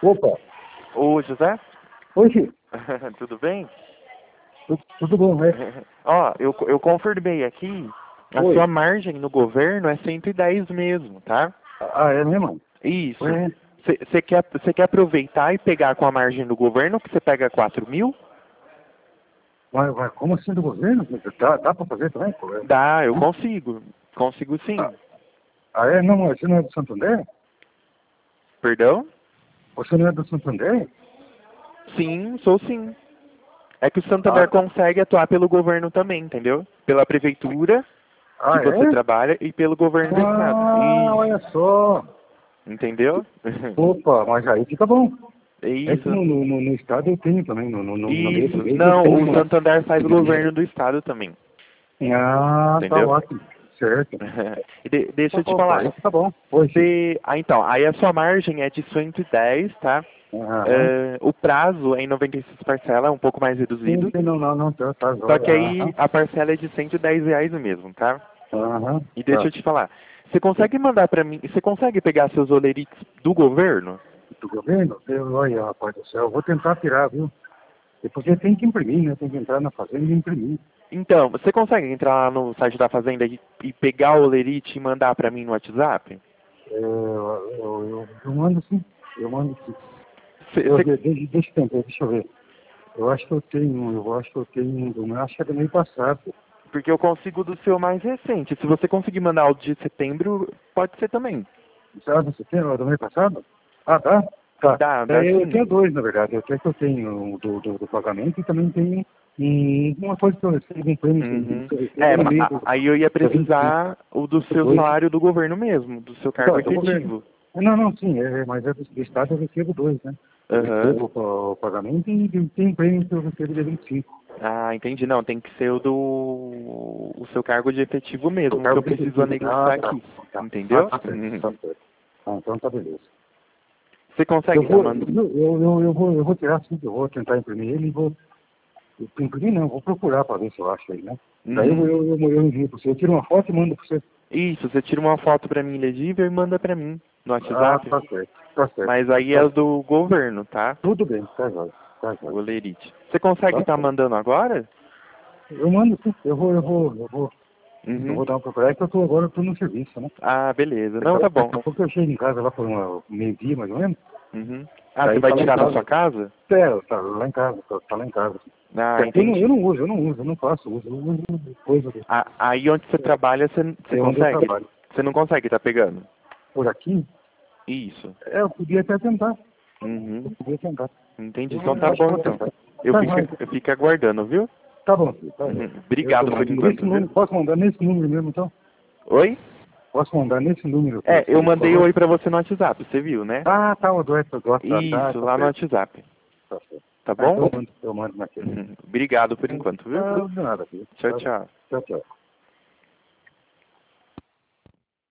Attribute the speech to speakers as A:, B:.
A: Opa,
B: Ô, José?
A: oi, filho.
B: Tudo bem?
A: Tudo bom, né?
B: Ó, eu confirmei aqui, a
A: Oi.
B: sua margem no governo é 110 mesmo, tá?
A: Ah, é mesmo?
B: Isso.
A: Ué,
B: Você quer aproveitar e pegar com a margem do governo, que você pega 4.000?
A: como assim do governo? Dá pra fazer também? Pô?
B: Dá, eu
A: Hã?
B: consigo. Consigo sim.
A: É? Não, você não é do Santander?
B: Perdão?
A: Você não é do Santander?
B: Sim, sou sim. É que o
A: Ah,
B: Santander consegue atuar pelo governo também, entendeu? Pela prefeitura que você
A: é?
B: trabalha e pelo governo do estado.
A: Ah, olha
B: Isso.
A: só.
B: Entendeu?
A: Opa, mas aí fica bom.
B: É
A: É que
B: isso.
A: no estado eu tenho também, no meu
B: Isso.
A: também eu
B: Não,
A: tenho
B: o
A: uma.
B: Santander faz o governo do estado também.
A: Ah, tá
B: Entendeu?
A: ótimo. Certo.
B: E deixa eu te
A: Opa,
B: falar.
A: aí fica bom. Oi, filho.
B: Então, aí a sua margem é de 110, tá?
A: Aham.
B: O prazo é em 96 parcelas, é um pouco mais
A: Sim,
B: reduzido.
A: sim, não, tá
B: Só
A: jóia.
B: que
A: Aham.
B: aí a parcela é de R$ 110 mesmo, tá?
A: Aham,
B: E deixa
A: tá.
B: eu te falar. Você consegue mandar pra mim, você consegue pegar seus olerites do governo?
A: Do governo? Olha, rapaz do céu, eu vou tentar tirar, viu? É porque tem que imprimir, né? Tem que entrar na fazenda e imprimir.
B: Então, você consegue entrar lá no site da Fazenda e pegar o olerite e mandar pra mim no WhatsApp?
A: Eu mando sim, eu mando sim.
B: Você
A: Deixa eu tentar, deixa eu ver. Eu acho que eu tenho, eu acho que é do mês passado.
B: Porque eu consigo do seu mais recente. Se você conseguir mandar o de setembro, pode ser também.
A: Sabe, você tem o do mês passado? Ah, tá? Tá.
B: Dá
A: Eu
B: sim.
A: tenho dois, na verdade. Eu tenho do pagamento e também tenho uma coisa que eu recebo um prêmio que
B: Uhum.
A: eu recebo no meio do
B: Aí eu ia
A: dia 25.
B: precisar o do seu
A: Dois.
B: salário do governo mesmo, do seu cargo
A: Então, do governo.
B: efetivo.
A: Não, sim, mas do Estado eu recebo dois, né? Eu
B: Aham.
A: recebo o pagamento e tem um prêmio que eu recebo dia 25.
B: Ah, entendi. Não, tem que ser o seu cargo de efetivo
A: O
B: mesmo, que
A: cargo
B: eu
A: de
B: preciso
A: efetivo. Ah,
B: anexar
A: tá.
B: aqui.
A: Tá. Ah,
B: Entendeu?
A: tá certo,
B: Uhum.
A: tá certo. Ah, então tá beleza.
B: Você consegue estar mandando?
A: Eu vou tirar sim, eu vou tentar imprimir ele e vou. Imprimir não, vou procurar para ver se eu acho aí, né? Daí
B: Uhum.
A: eu envio para você. Eu tiro uma foto e mando para você.
B: Isso, você tira uma foto pra mim legível e manda pra mim no
A: Ah,
B: WhatsApp.
A: tá certo, tá certo.
B: Mas aí é
A: Tá,
B: do governo, tá?
A: tudo bem, tá jóia, tá
B: O
A: jóia.
B: olerite. Você consegue
A: Tá
B: estar
A: certo.
B: mandando agora?
A: Eu mando sim, eu
B: Uhum.
A: vou dar uma procurada, é que agora eu tô no serviço, né?
B: Ah, beleza. Não, tá bom.
A: Daqui a pouco eu chego em casa lá por meio-dia, mais ou menos.
B: Uhum. Ah, você
A: Daí
B: vai
A: tá lá em
B: tirar da sua
A: casa.
B: casa?
A: Tá lá em casa, tá lá em casa.
B: Ah,
A: É porque eu
B: entendi.
A: não uso, eu não faço uso, eu uso coisa
B: Aí onde você trabalha, você
A: de onde eu
B: consegue?
A: trabalho.
B: Você não consegue estar pegando?
A: Por aqui,
B: Isso.
A: eu podia até tentar. Eu
B: Uhum.
A: podia tentar.
B: Entendi. Então
A: Eu
B: tá
A: acho que
B: bom,
A: vou
B: então.
A: tentar.
B: Eu
A: Tá,
B: fico,
A: vai.
B: eu fico aguardando, viu?
A: Tá bom, filho, tá bom.
B: Uhum.
A: Eu
B: Obrigado por
A: mando nesse
B: enquanto, viu?
A: número, posso mandar nesse número mesmo, então?
B: Oi?
A: Posso mandar nesse número para
B: É,
A: você,
B: eu
A: por
B: mandei
A: favor?
B: oi pra você no WhatsApp, você viu, né?
A: Ah, tá, o
B: Isso,
A: tá
B: lá no
A: certo,
B: WhatsApp.
A: tá certo.
B: Tá
A: Ah,
B: bom?
A: eu mando naquele.
B: Uhum. Obrigado por enquanto, viu?
A: Ah, de nada, filho.
B: Tchau,
A: Tá bom.
B: tchau.
A: Tchau, tchau.